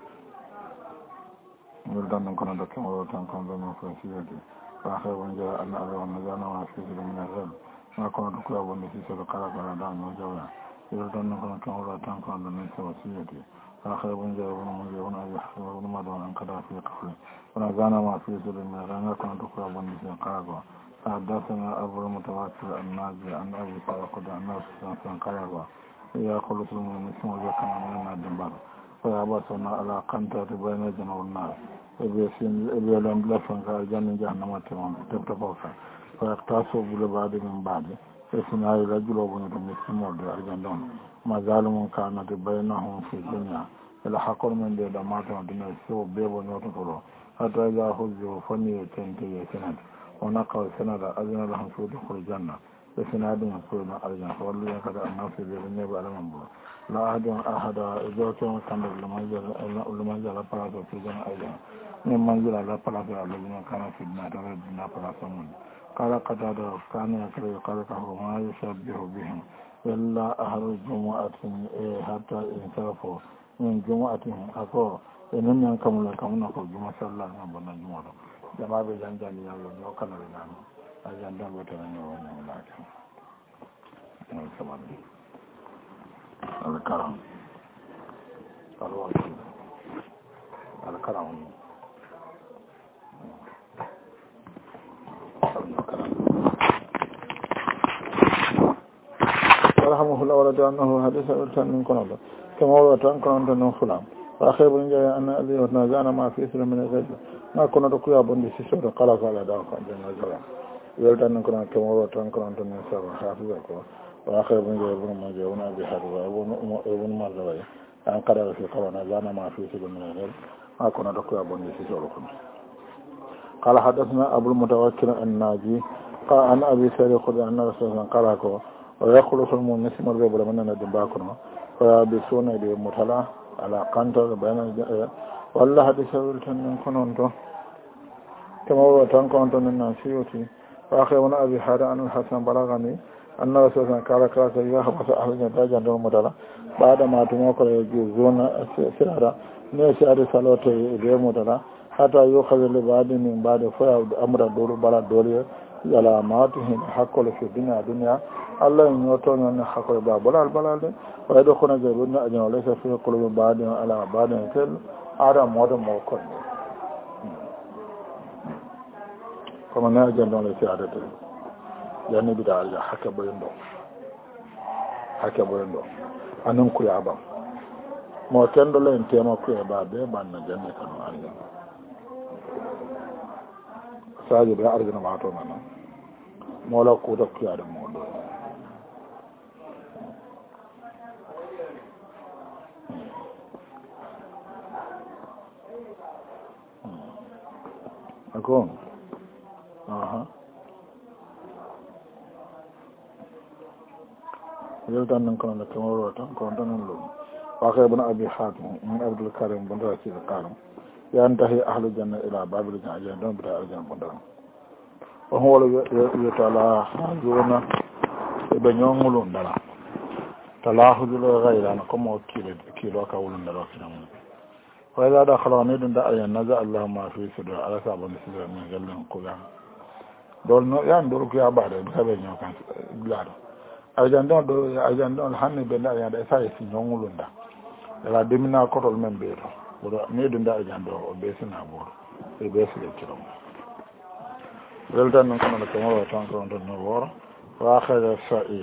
ولدن كنا دكما وتنكم بما في سيدي فأخير من جاء أن أبي ونزان وما في سبيل من الغل ما كنا دكوا بني سيسوك قرق ولا دان وجولا ولدن كنا كما وتنكم بما في سيدي فأخير من جاء ابن منذر ابن أبي حاتم ابن مدوان انقضى في قوله ونزان ما في سبيل من الغل ما كنا دكوا بني سيسوك قرق فحدثنا أبو المتوكل الناجي عن أبي سعيد عن نفسه قرق يقول سلم مسلم وذكر من الدنبار فيعبسنا على قنطرة بين الجنة والنار يبيلون لفن كالجنة جهنم تبتبوكا فيقتصوا بالبعض من بعد فسنا رجل وبنت مسلم ودي الجنة ما ظالم كانت بينهم في الدنيا إلى حقر من دي دمات ودنيا السوء بيبو نوتكرو حتى إذا خذوا فني تنتهي سنة ونقوا سنة أذن لهم في دخول الجنة فسنا دون سوء الجنة والله يكاد الناس بيبني بعلم بو لا أحد أحد إذا كان كان المنزل فلاس في جنة أيضا من منزل على فلاس الذين كان في الدنيا تردنا فلاسهم قال قتاد كان يكره قال كهو ما يشبه بهم إلا أهل الجمعة حتى انصرفوا من جمعتهم أقول إنهم ينكمل لكم نقول جمعة الله نبنا جمعة جماعة بجانجان يالون يوكنا لنام أجاندان بترني ونعم لكم الكرم الكرم الوكيل الكرم رحمه الله ورد أنه حديث أولتان من كنوبة كما ورد أن كنوبة من فلان فأخير بن جاء أن أبي ونزانا ما في سلم من الغيب ما كنا ركويا بندي سيسور قلق على داخل جنة الزرع ورد أن كنوبة كما ورد أن كنوبة من سبع حافظك وآخر بن جاء ابن مجاء ونبي حافظ ابن مرزوي أن قرر في قوانا زانا ما في سلم من الغيب ما كنا ركويا بندي سيسور قال حدثنا أبو المتوكل الناجي قال عن أبي سعيد خدري أن رسول الله قال ويخلص المؤمن اسم الرب لمن ندم باكنا ويابسون للمتلا على قنطر بين الجاء والله حديث ولتن من كنونتو كما هو تنكونتو من ناسيوتي وأخيرنا أبي حارة عن الحسن بلغني أن رسول الله قال كلاك يحبس أهل الجنة جنة المتلا بعد ما تموكل يجوزون سعرا نيسي أري سلوتي إليه متلا حتى يؤخذ لبعض من بعد فيعود أمر دور بلا دوري على ماتهم حق في الدنيا الدنيا الله ينوتون أن حق بلا البلاد ويدخلون جبرنا أجن وليس في قلوب بعض على بعض كل على مود موكل كما نأجن وليس عدد يعني بدأ الله حكى بيندو حكى بيندو أنهم كي عبام موكل دولة انتما كي عبام بان جنة كانوا عالجان ساجد يا أرجنا معطونا مولا قودة كي عدم موضوع أكون أها يلتان نكون لك موروتا كنت نلوم وأخي ابن أبي حاتم من عبد الكريم بن رشيد قال ينتهي أهل الجنة إلى باب الجنة أجندون بتاع الجنة بندرم وهو يتلا حاجون ابن يومولون دلا تلاحظ غير أنا كم كيلو كيلو كولون دلا كنا وإذا دخلوا نيدن دعيا نزع الله ما في صدر على سابن الصدر من غلهم قلان دول نو يعني دول كيا بعد بسبب نيو كان بلاد arjana do arjana hanne be na ya da sai si nyongulunda la demina ko tol men be do do me do nda arjana do be sina bo e be sile kilo weldan non kono ko mo tan ko don no wor wa akhara sa'i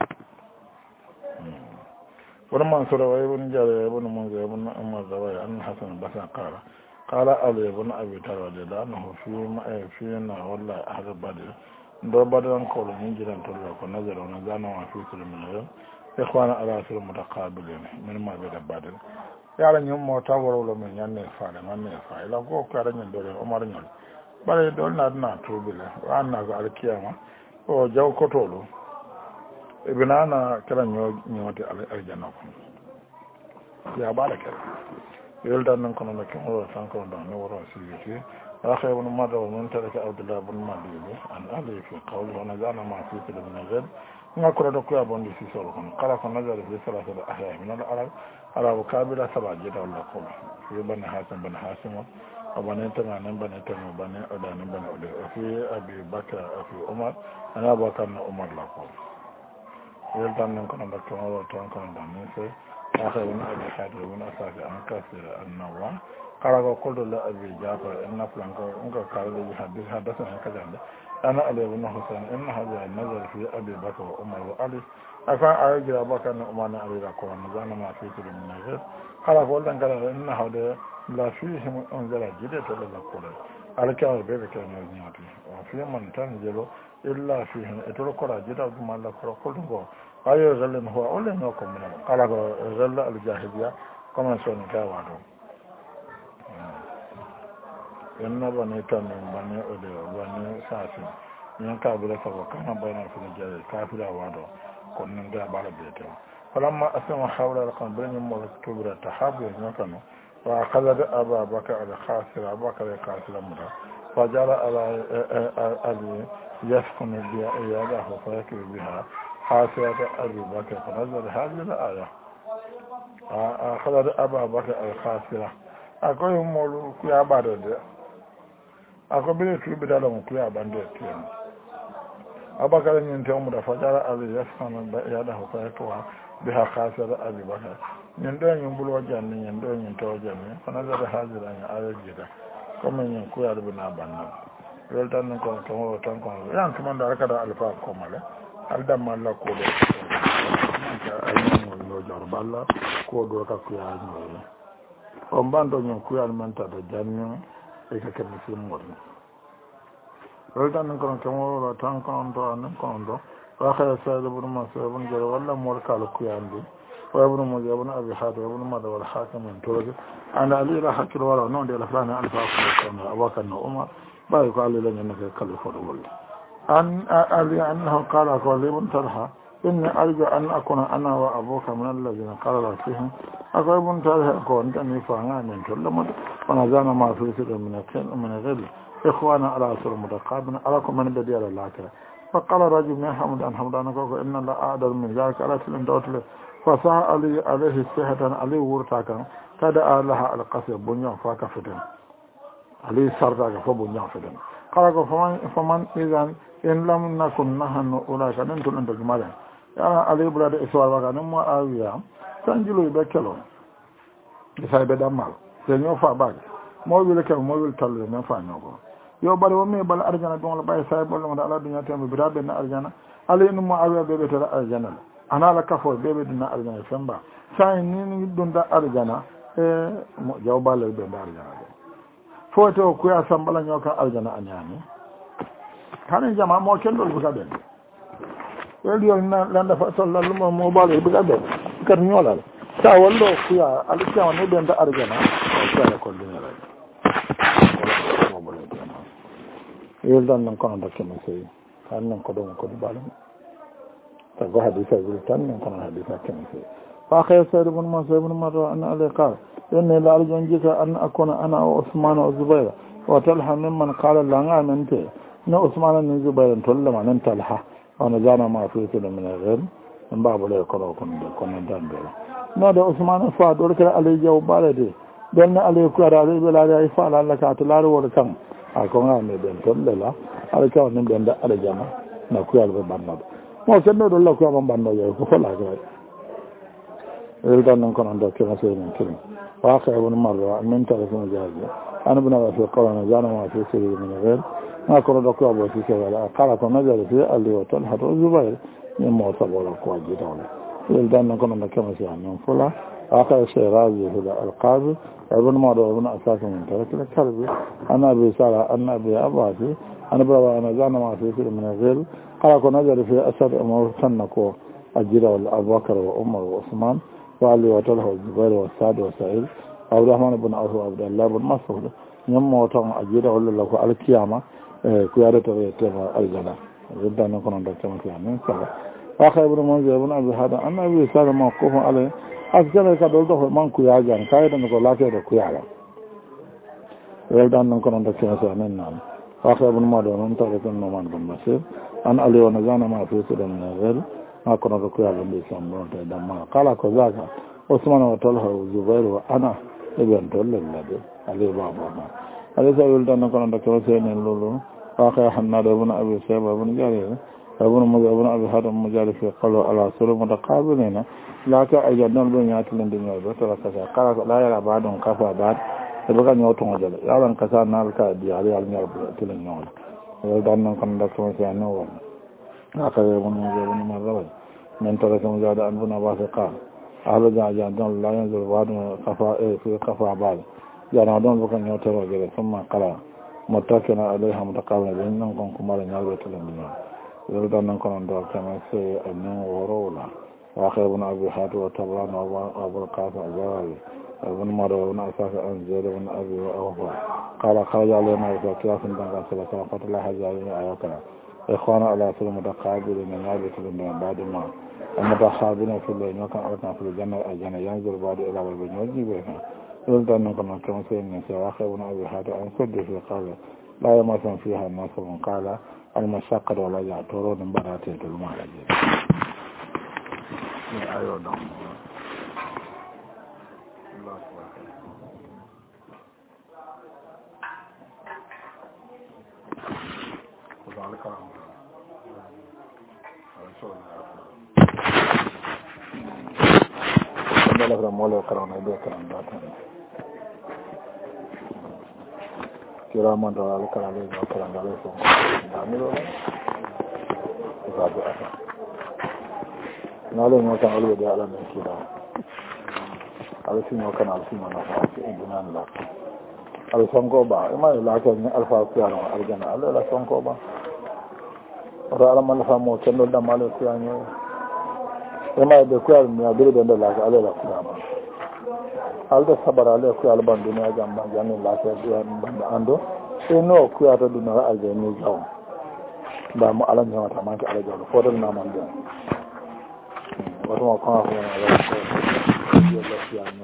ولما انصر ابن جابر ابن منذر ابن عمر زوايا ان حسن بس قال قال علي بن ابي طالب انه في فينا والله اهل بدر دو بدر نقول من جيران تولو كو نظر ونزانا ما في كل من يوم اخوانا على سر متقابلين من ما بين بدر yala ñum mo taworo lo men yanne faale manne faale la ko kala ñen dole Omar ñol bare dol na na tubile wanna ko alkiyama o jaw ko tolo ibnana kala ñoo ñoote aljanna ko ya baraka yelda nan kono na ko wala tan ko don no woro siriti akhay ibn madaw min taraka abdullah ibn madibi an ali fi qawl wa nazana ma fi kil min azab ngakoro do ko abondi si solo kon kala ko nazara fi salatu al ahya min al arab arab kabila sabaji da wala ko fi ban hasan ban hasim abane tanga nan ban tanga ban oda nan ban oda fi abi bakra fi umar ana bakar na umar la ko yeldan nan kono da ko wala tan kono da ni se akhay ibn abi hadir ibn asafi an kasir an-nawa kala ko koldo la abi jafar en naflan ko ngo kala bi hadith hadathana kadande ana ali ibn husayn in hadha nazar fi abi bakr wa umar wa ali afa ajra bakr na umar na ali ko na zana ma fi kullu min nazar kala ko dan kala in hawde la fihi unzala jide to la ko alka be be kan ni ati wa fi man tan jelo illa fihi etoro ko ra jida dum alla ko ko go ayo zallen huwa ole no ko min kala ko zalla al jahiliya kama son ka wado yanna bane tan bane ode bane sasi nyan ka bula fa kama bana fu jare kafira wado kon nan da bala bete falamma asama hawla al qamrin mo tubra tahabu nyakano wa qadada aba baka al khasir abaka al khasir muda fajara ala ali yaskun bi iyadahu fa yakbi biha خاصية أبي بكر فنزل هذه الآية أخذ أبا بكر الخاسرة أقول مولو كيا بارد أقول بلي كي بدالهم كيا باندت أبا بكر ينتهي مدفجر أبي يسخن يده فيكوا بها خاسرة أبي بكر يندو ينبل وجاني يندو ينتهي وجاني فنزل هذه الآية جدا كما ينكوي أربنا بانا يلتان نكون كما وتنكون يعني كمان دارك دا ألفا كمالة aldamma la ko do ka ayno no jarballa ko do ka ku ya no o mbando nyon ku ya manta do janno e ka ken film modno roldan ko ko mo tan ko on do an ko on do wa khala sa'id ibn mas'ud ibn jar walla mol kala ku ya ndi wa ibn mujab ibn abi hatim ibn mad wal hakim min turad ana ali la hakil wala non de la frana alfa ko no awakan no umar bay ko ali la nyen ka kala fo do wala أن أبي أنه قال قال ابن طلحة إني أرجو أن أكون أنا وأبوك من الذين قال له فيهم أقول ابن طلحة كنت أني فعنا من كل مد ونزعنا ما في سر من من غل إخوانا على سر متقابل أراكم من بدي على الآخرة فقال رجل من حمد أن حمد أنا قال إن لا أعدل من ذلك على سلم دوتله فسعى علي عليه السهد عليه ورتاكا تدعى لها القصر بنيا فاكفتن عليه سرداك فبنيا فتن قال فمن فمن إذا in lam nakun nahnu ulaka nan to ndo jumala ya ali brada iswar waga nan mo awiya sanjilo be kelo isa be damal se ñoo fa bag mo wi le ke mo wi talle men fa ñoko yo bari wo me bal arjana don la bay say bol mo ala dunya tembe bi rabbe na arjana ali no mo awiya be be tala arjana ana la kafo be be dina arjana femba say ni ni dunda arjana e mo jawbal be be arjana foto ko ya sambala ñoka arjana anyani kanin jama mo kendo buga ben welio na landa fa sallallahu mo mo bale buga ben kar nyola ta wallo kuya alkiya no ben da arjana ko ya ko dina la mo bale ben yel dan nan kono da kema sey kan nan ko do ko bale ta go hadisa gol tan nan kono hadisa kema sey fa khay sayyid ibn mas'ud ibn marra an alqa inna la arjun jika an akuna ana wa usman wa zubayr wa talha mimman qala la ngamente na usman ne zubayr tolla manan talha wana jana ma fi da min ghair in babu le ko ko da ko nan dan be no da usman fa dor kala alay jaw balade ben na alay ko ara be la ya fa la ka to la ro kan a ko nga ne ben tolla la ala ka ne ben da ala jama na ku yalbe banna mo kendo do la ko am bando yo ko fola ga el dan non kono do kema sey non kini wa kha ibn marwa min tarafin jazi ana bina wa fi qawna jana ma fi sirri min ghayr ma kono do ko abo fi wala kala ko nazar fi ali wa tal hadu zubair ni mo sabola ko ji dawla el dan non kono do kema sey non fola wa kha sey razi fi al qazi ibn marwa ibn asas min tarafin kalbi ana bi sara ana bi abasi ana bra ana jana ma fi sirri min ghayr kala ko nazar fi asad mo sanako ajira wal abubakar wa umar wa usman وعلي وطلحة والزبير والسعد وسعيد عبد الرحمن بن عوف وعبد الله بن مسعود ñam moton ajira wala la ko alkiyama ku yare to tema aljana ridda non kono do tema kiyama sala wa khaybu mon ibn abi hada annabi sallallahu alaihi wa sallam asgara ka do do man ku ya jan kay dan ko late do ku yala ridda non kono do tema sa men nan wa khaybu mo do non to ko no man bon masir an ali wa nazana ma fi sudan ghayr ما كنا ركوع عندي سامون تدمر قال كذاك عثمان وطلحة والزبير وأنا ابن دول الذي عليه بابا ما هذا سؤال ده كنا نذكره سين اللولو آخر حناد ابن أبي سيب ابن جاري ابن مجا ابن أبي هذا مجاري في قالوا على سورة متقابلين لكن أجدنا البنيات لندنيا بترى كذا قال لا يلا بعدهم كفى بعد يبقى نيوتون جل يلا كذا نالك دي عليه على نيار تلنيون هذا ده كنا نذكره سين اللولو آخر ابن مجا ابن مرة من ترك مجاد أن بنا باسقا أهل جاء دون لا ينزل بعد قفاء في قفاء بعد جاء دون بكن يوتر وجل ثم قرأ متكنا عليها متقابلا بينهم كن كمال نالبة الدنيا يريد أن نكون دور كما سي أنه ورولا وآخر ابن أبي حاتم وطبران وأبو القاسم الزواري ابن مرة ابن أساس أن زيد ابن أبي وأوفا قال خرج علينا وكياس دنقا سلسة فتح الله جارين آياتنا إخوانا على سلم متقابلين نالبة الدنيا بعد ما المتخابرين في الليل وكان أردنا في الجنة الجنة ينزل بعد إلى البن وجيبها يريد أن نكون كما سيدنا سواخ ابن أبي حاتم أن سد في قال لا يمسن فيها الناس من قال المشاقة ولا يعترون براتية المعرج أيوة دم وذلك la mole karana be karana data kira man da al karana be karana be so damiro zabu ata nalo no tan alwe da ala ne kira alfi no kana alfi no na fa indinan la al sonko ba ma la ko ni alfa kiyano aljana ala la sonko ba ora ala man fa mo kendo da malo kiyano ema be ko al mi abiri do la ga ala la kiyama alda sabara ala ko al ban duniya jamba jani la ko ban ando e no ko ata duniya al jani jaw ba mo ala nyama ta man ka ala jaw fo dal na man do wato ko ko ala ko yo la kiyama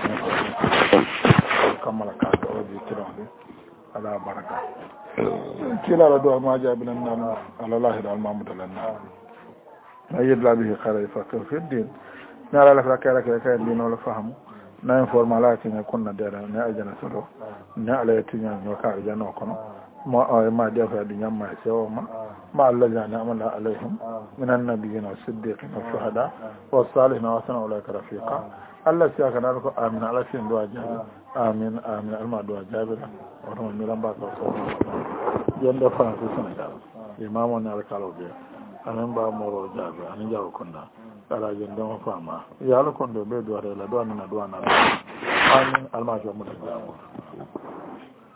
kamala ka do di tirande ala baraka kila la do ma jabina nan ala lahi dal mamudallah na yidla bihi khara fakir fi din na ala la kala kala kala dino la fahamu na informa ki ne kunna dera ne ajana solo ne ala yatinya no ka ajana kono ma ma de fa di nyamma sewo ma ma alla jana amala alaihim min annabiyyin was-siddiqin was-shuhada was-salihin wa sana ulaka rafiqa alla siya kana ko amin ala sin do ajana amin amin alma do ajabira wa no mi lamba ko so yende fa ko Senegal imamu ne ala kala be anan ba moro jabe anan jawo konda ala jende mo fama yalla kondo be do la do na do na amin alma jo mo jawo